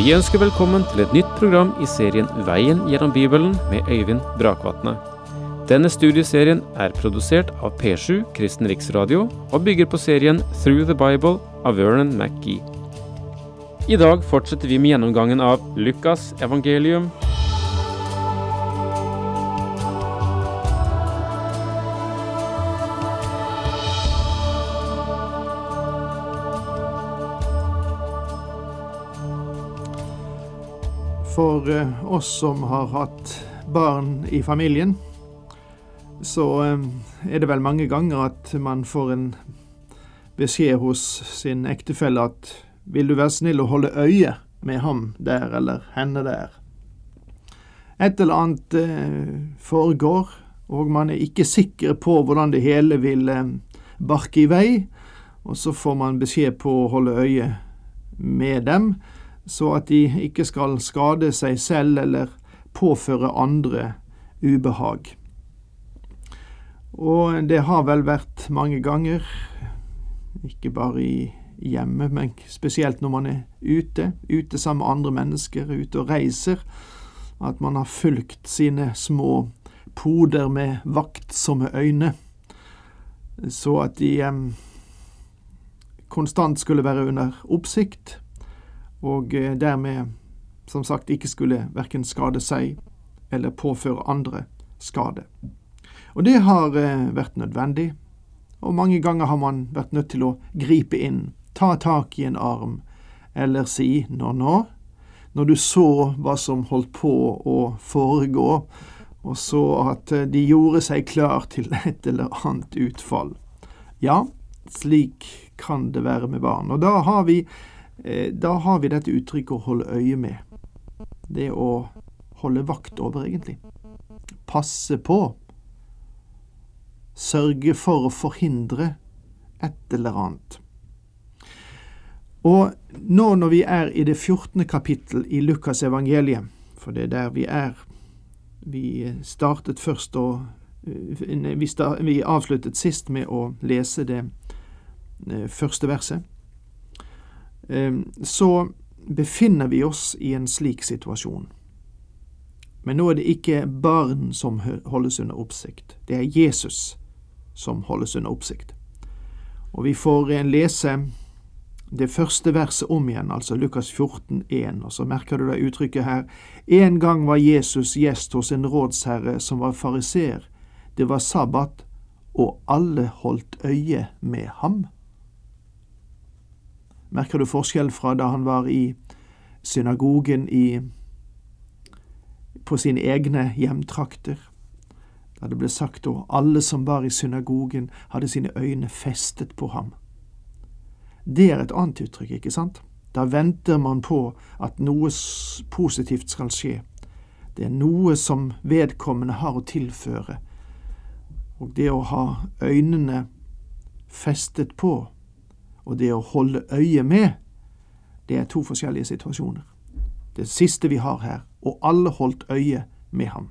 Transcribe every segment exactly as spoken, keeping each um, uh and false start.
Vi ønsker velkommen til et nytt program i serien Veien gjennom Bibelen med Øyvind Brakvatne. Denne studieserien er produsert av P sju Kristen Riksradio og bygger på serien Through the Bible av Vernon McGee. I dag fortsetter vi med gjennomgangen av Lukas evangelium. For oss som har hatt barn i familien, så er det vel mange ganger at man får en beskjed hos sin ektefelle at vil du være snill å holde øye med ham der eller henne der. Et eller annet eh, foregår, og man er ikke sikker på hvordan det hele vil eh, barke i vei, og så får man beskjed på å holde øye med dem, så at de ikke skal skade seg selv eller påføre andre ubehag. Og det har vel vært mange ganger, ikke bare i hjemme, men spesielt når man er ute, ute sammen med andre mennesker, ute og reiser, at man har fulgt sine små poder med vaktsomme øyne, så at de eh, konstant skulle være under oppsikt, og dermed, som sagt, ikke skulle hverken skade seg eller påføre andre skade. Og det har vært nødvendig, og mange ganger har man vært nødt til å gripe inn, ta tak i en arm, eller si, nå, nå, når du så hva som holdt på å foregå, og så at de gjorde seg klar til et eller annet utfall. Ja, slik kan det være med barn, og da har vi Da har vi dette uttrykket å holde øye med. Det å holde vakt over, egentlig. Passe på. Sørge for å forhindre et eller annet. Og nå når vi er i det fjortende kapittel i Lukas evangeliet, for det er der vi er, vi startet først og vi, start, vi avsluttet sist med å lese det første verset, så befinner vi oss i en slik situasjon. Men nå er det ikke barn som holdes under oppsikt. Det er Jesus som holdes under oppsikt. Og vi får lese det første verset om igjen, altså Lukas fjorten en, og så merker du det uttrykket her. En gang var Jesus gjest hos en rådsherre som var fariseer. Det var sabbat, og alle holdt øye med ham. Merker du forskjell fra da han var i synagogen i, på sine egne hjemtrakter? Da det ble sagt at alle som var i synagogen hadde sine øyne festet på ham. Det er et annet uttrykk, ikke sant? Da venter man på at noe positivt skal skje. Det er noe som vedkommende har å tilføre. Og det å ha øynene festet på, og det å holde øye med, det er to forskjellige situasjoner. Det siste vi har her, og alle holdt øye med ham.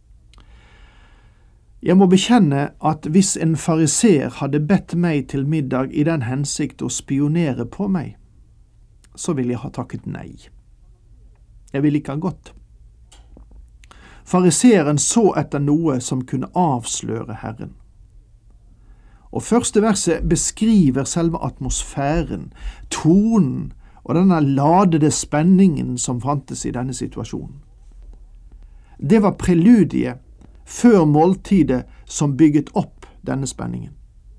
Jeg må bekjenne at hvis en fariseer hadde bedt meg til middag i den hensikt å spionere på meg, så ville jeg ha takket nei. Jeg ville ikke ha gått. Fariseeren så etter noe som kunne avsløre Herren. Og første verset beskriver selve atmosfæren, tonen og denne ladede spenningen som fantes i denne situasjonen. Det var preludiet før måltidet som bygget opp denne spenningen.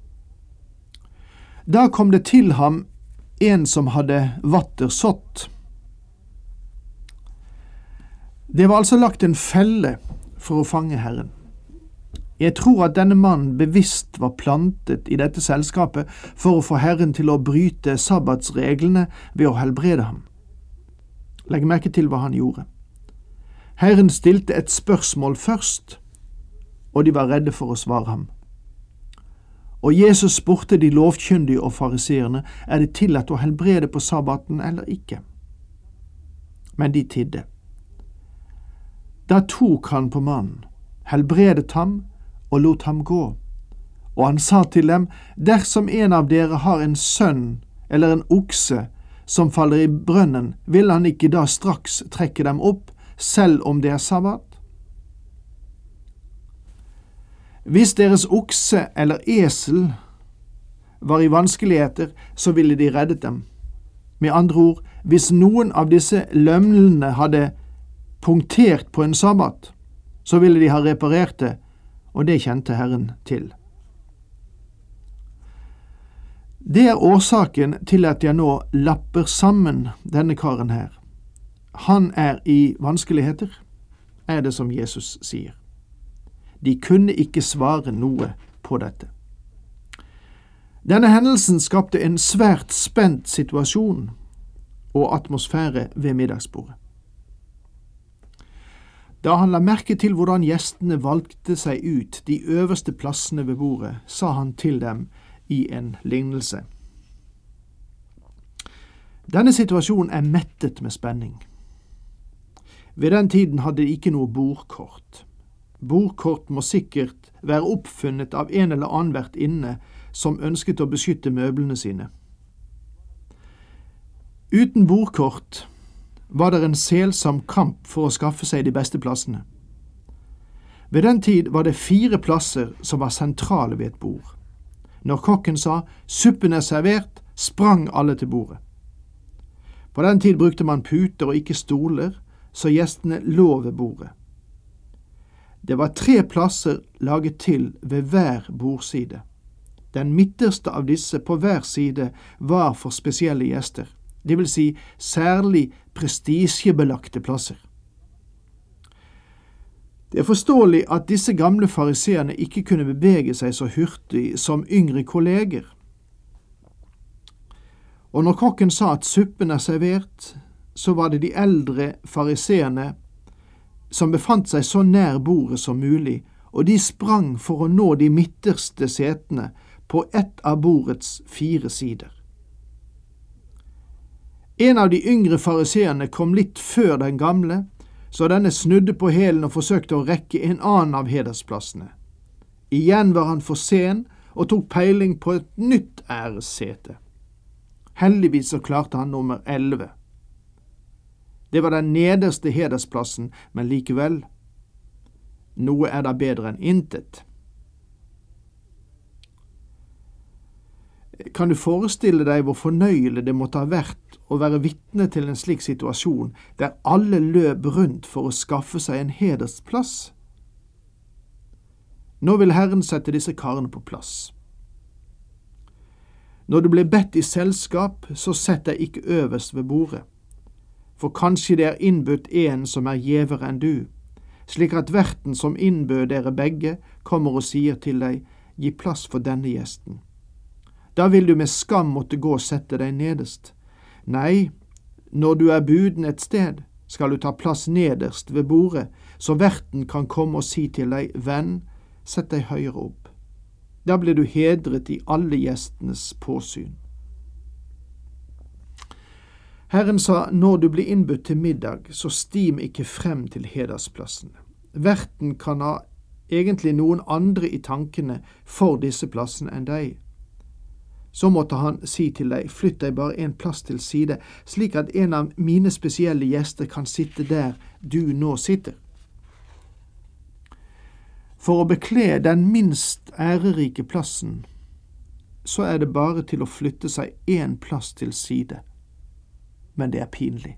Da kom det til ham en som hadde vatter sått. Det var altså lagt en felle for å fange Herren. Jeg tror at denne mannen bevisst var plantet i dette selskapet for å få Herren til å bryte sabbatsreglene ved å helbrede ham. Legg merke til hva han gjorde. Herren stilte et spørsmål først, og de var redde for å svare ham. Og Jesus spurte de lovkyndige og fariseerne, er det tillatt å helbrede på sabbaten eller ikke? Men de tidde. Da tok han på mannen, helbredet ham, og lot ham gå. Og han sa til dem, dersom en av dere har en sønn eller en okse som faller i brønnen, vil han ikke da straks trekke dem opp, selv om det er sabbat? Hvis deres okse eller esel var i vanskeligheter, så ville de reddet dem. Med andre ord, hvis noen av disse lømlene hadde punktert på en sabbat, så ville de ha reparert det, og det kjente Herren til. Det er årsaken til at jeg nå lapper sammen denne karen her. Han er i vanskeligheter, er det som Jesus sier. De kunne ikke svare noe på dette. Denne hendelsen skapte en svært spent situasjon og atmosfære ved middagsbordet. Da han la merke til hvordan gjestene valgte seg ut de øverste plassene ved bordet, sa han til dem i en lignelse. Denne situasjonen er mettet med spenning. Ved den tiden hadde de ikke noe bordkort. Bordkort må sikkert være oppfunnet av en eller annen vertinne som ønsket å beskytte møblene sine. Uten bordkort var det en selsom kamp for å skaffe seg de beste plassene. Ved den tid var det fire plasser som var sentrale ved et bord. Når kokken sa «suppen er servert», sprang alle til bordet. På den tid brukte man puter og ikke stoler, så gjestene lå ved bordet. Det var tre plasser laget til ved hver bordside. Den midterste av disse på hver side var for spesielle gjester, det vil si særlig prestisjebelagte plasser. Det er forståelig at disse gamle fariseerne ikke kunne bevege seg så hurtig som yngre kolleger. Og når kokken sa at suppen er servert, så var det de eldre fariseerne som befant seg så nær bordet som mulig, og de sprang for å nå de midterste setene på ett av bordets fire sider. En av de yngre fariseerne kom litt før den gamle, så denne snudde på hælen og forsøkte å rekke en annen av hedersplassene. Igjen var han for sen og tok peiling på et nytt æressete. Heldigvis så klarte han nummer elleve. Det var den nederste hedersplassen, men likevel, noe er da bedre enn intet. Kan du forestille deg hvor fornøyelig det måtte ha vært å være vitne til en slik situasjon, der alle løp rundt for å skaffe seg en hedersplass? Nå vil Herren sette disse karene på plass. Når du blir bedt i selskap, så sett deg ikke øverst ved bordet, for kanskje det er innbudt en som er gjevere enn du, slik at verten som innbød dere begge kommer og sier til deg, gi plass for denne gjesten. Da vil du med skam måtte gå og sette deg nederst. Nei, når du er buden et sted, skal du ta plass nederst ved bordet, så verten kan komme og si til deg, venn, sett deg høyere opp. Da blir du hedret i alle gjestenes påsyn. Herren sa, når du blir innbudt til middag, så stim ikke frem til hedersplassene. Verten kan ha egentlig noen andre i tankene for disse plassene enn deg. Så måtte han si til deg, flytt deg bare en plass til side, slik at en av mine spesielle gjester kan sitte der du nå sitter. For å bekle den minst ærerike plassen, så er det bare til å flytte seg en plass til side. Men det er pinlig.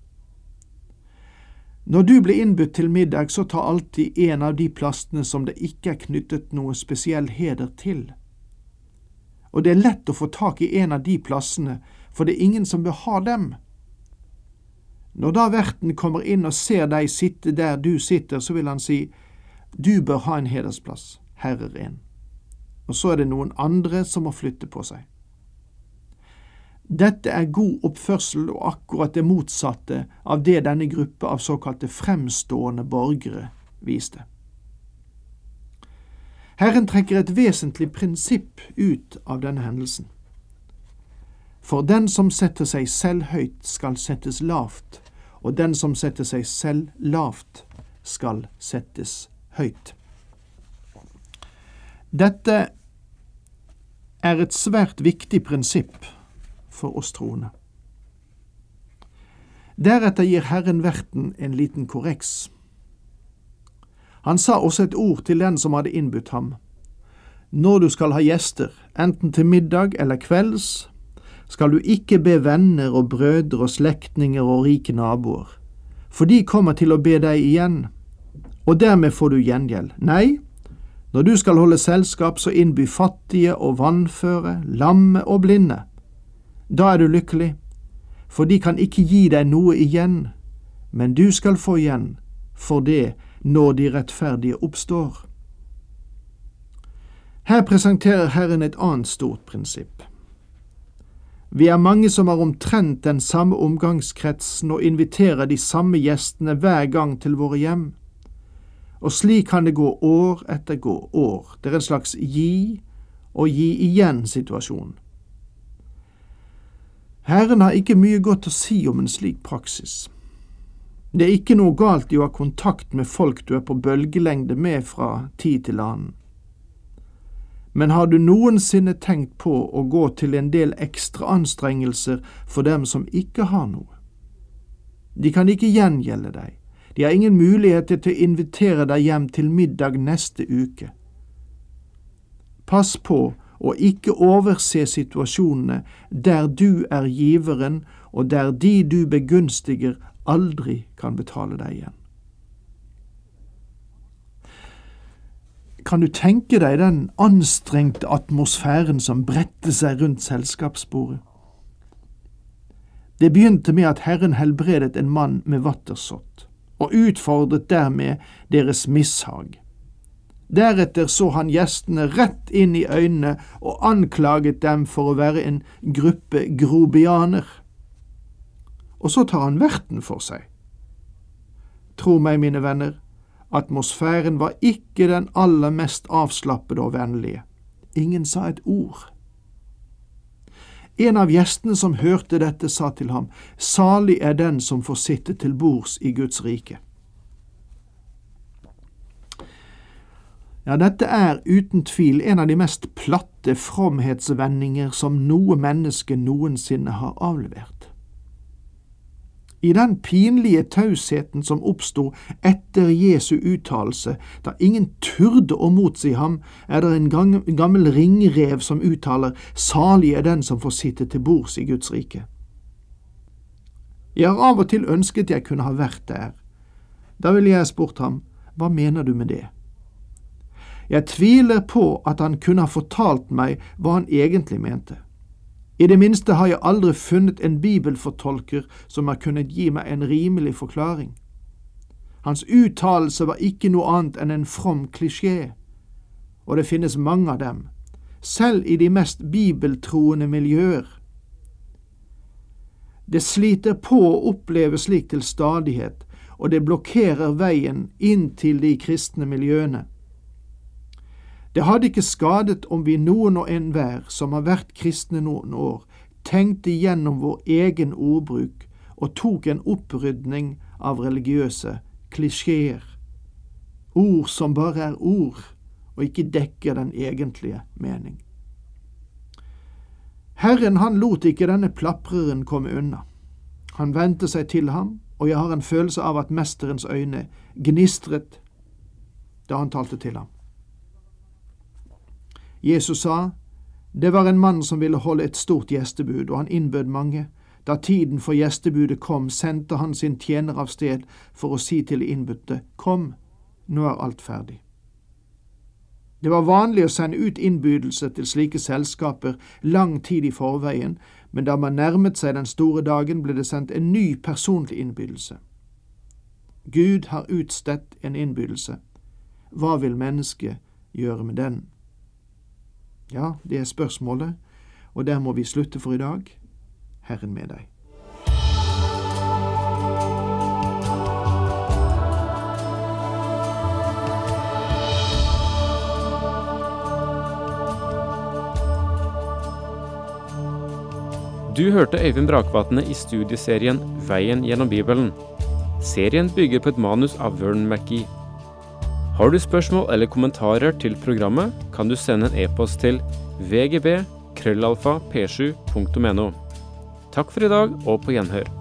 Når du blir innbudt til middag, så ta alltid en av de plassene som det ikke er knyttet noe spesiell heder til. Og det er lett å få tak i en av de plassene, for det er ingen som vil ha dem. Når da verten kommer inn og ser deg sitte der du sitter, så vil han si, du bør ha en hedersplass, her er en. Og så er det noen andre som må flytte på seg. Dette er god oppførsel og akkurat det motsatte av det denne gruppe av såkalte fremstående borgere viste. Herren trekker et vesentlig prinsipp ut av denne hendelsen. For den som setter seg selv høyt skal settes lavt, og den som setter seg selv lavt skal settes høyt. Dette er et svært viktig prinsipp for oss troende. Deretter gir Herren verten en liten korreks. Han sa også et ord til den som hadde innbudt ham. Når du skal ha gjester, enten til middag eller kvelds, skal du ikke be venner og brødre og slektninger og rike naboer, for de kommer til å be deg igjen, og dermed får du gjengjeld. Nei, når du skal holde selskap, så innby fattige og vannføre, lamme og blinde. Da er du lykkelig, for de kan ikke gi deg noe igjen, men du skal få igjen for det når de rettferdige oppstår. Her presenterer Herren et annet stort prinsipp. Vi er mange som har omtrent den samme omgangskretsen og inviterer de samme gjestene hver gang til våre hjem. Og slik kan det gå år etter gå år. Det er en slags gi og gi igjen situasjon. Herren har ikke mye godt å si om en slik praksis. Det er ikke noe galt i å ha kontakt med folk du er på bølgelengde med fra tid til annen. Men har du noensinne tenkt på å gå til en del ekstra anstrengelser for dem som ikke har noe? De kan ikke gjengjelde deg. De har ingen muligheter til å invitere deg hjem til middag neste uke. Pass på å ikke overse situasjonene der du er giveren og der de du begunstiger aldri kan betale deg igjen. Kan du tenke deg den anstrengte atmosfæren som bredte seg rundt selskapsbordet? Det begynte med at Herren helbredet en mann med vattersott, og utfordret dermed deres mishag. Deretter så han gjestene rett inn i øynene og anklaget dem for å være en gruppe grobianer. Og så tar han verten for seg. Tro meg, mine venner, atmosfæren var ikke den aller mest avslappede og vennlige. Ingen sa et ord. En av gjestene som hørte dette sa til ham, «Salig er den som får sitte til bords i Guds rike». Ja, dette er uten tvil en av de mest platte fromhetsvendinger som noe menneske noensinne har avlevert. I den pinlige tausheten som oppstod etter Jesu uttalelse, da ingen turde å motsi ham, er det en gammel ringrev som uttaler «Salig er den som får sitte til bords i Guds rike». Jeg har av og til ønsket jeg kunne ha vært der. Da ville jeg spurt ham, hva mener du med det? Jeg tviler på at han kunne ha fortalt meg hva han egentlig mente. I det minste har jeg aldri funnet en bibelfortolker som har kunnet gi meg en rimelig forklaring. Hans uttalelse var ikke noe annet enn en from klisjé, og det finnes mange av dem, selv i de mest bibeltroende miljøer. Det sliter på å oppleve slik til stadighet, og det blokkerer veien inn til de kristne miljøene. Det hadde ikke skadet om vi noen og enhver som har vært kristne noen år, tenkte gjennom vår egen ordbruk og tok en opprydning av religiøse klisjeer. Ord som bare er ord, og ikke dekker den egentlige mening. Herren han lot ikke denne plapreren komme unna. Han vendte seg til ham, og jeg har en følelse av at mesterens øyne gnistret da han talte til ham. Jesus sa, det var en mann som ville holde et stort gjestebud, og han innbød mange. Da tiden for gjestebudet kom, sendte han sin tjener av sted for å si til de innbudte, kom, nå er alt ferdig. Det var vanlig å sende ut innbydelse til slike selskaper lang tid i forveien, men da man nærmet seg den store dagen, ble det sendt en ny personlig innbydelse. Gud har utstedt en innbydelse. Hva vil mennesket gjøre med den? Ja, det er spørsmålet, og der må vi slutte for i dag. Herren med deg. Du hørte Øyvind Brakvatne i studieserien Veien gjennom Bibelen. Serien bygger på et manus av Vern McGee. Har du spørsmål eller kommentarer til programmet, kan du sende en e-post til v g b krøllalfa p sju punktum n o. Takk for i dag, og på gjenhør.